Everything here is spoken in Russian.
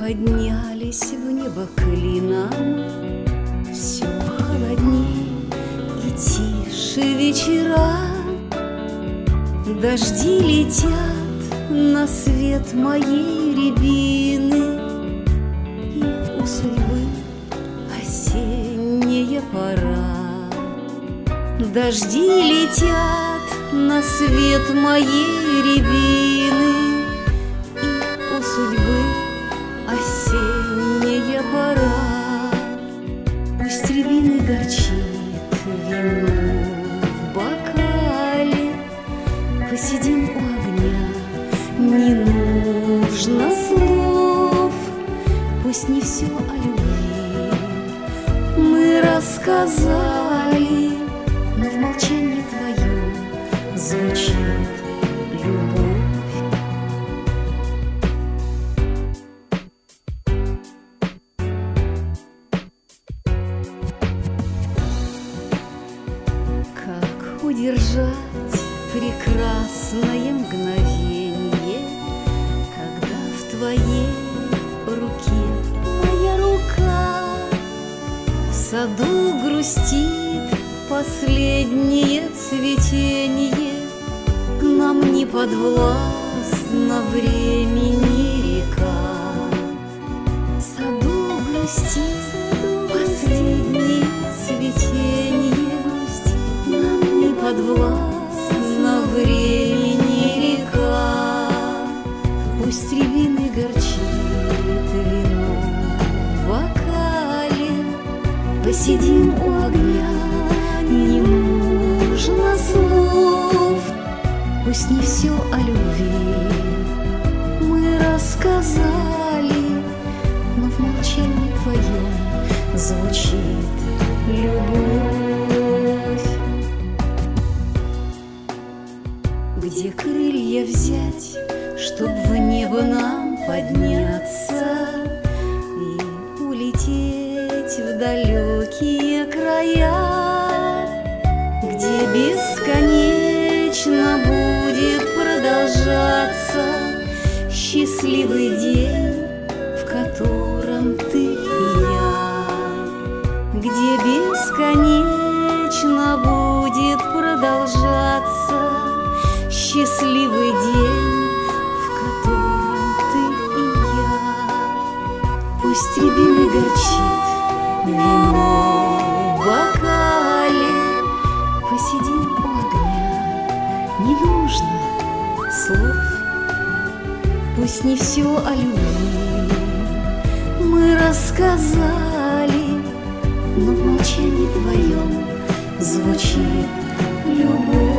поднялись в небо клином, все холодней и тише вечера. Дожди летят на свет моей рябины, и у судьбы осенняя пора. Дожди летят на свет моей рябины, и у судьбы осенняя пора. Пусть рябины горчит вино в бокале, посидим у огня, не нужно слов. Пусть не все о любви мы рассказали, но в молчании твоем звучит любовь. Как удержать прекрасное мгновенье, когда в твоей руке моя рука? В саду грустит последнее цветение, нам не подвластно времени река. В саду грустит последнее цветение, нам не подвластно времени река. Пусть рябины горчит вино в бокале, посидим у огня, не нужно слов. Пусть не все о любви мы рассказали, но в молчании твоем звучит любовь. Где крылья взять, чтоб в небо нам подняться и улететь в далекие края, где бесконечно будет продолжаться счастливый день, в котором ты и я, где бесконечно будет продолжаться счастливый день, в котором ты и я. Пусть рябины горчит вино в бокале, посидим у огня, не нужно слов. Пусть не все о любви мы рассказали, но в молчании твоем звучит любовь.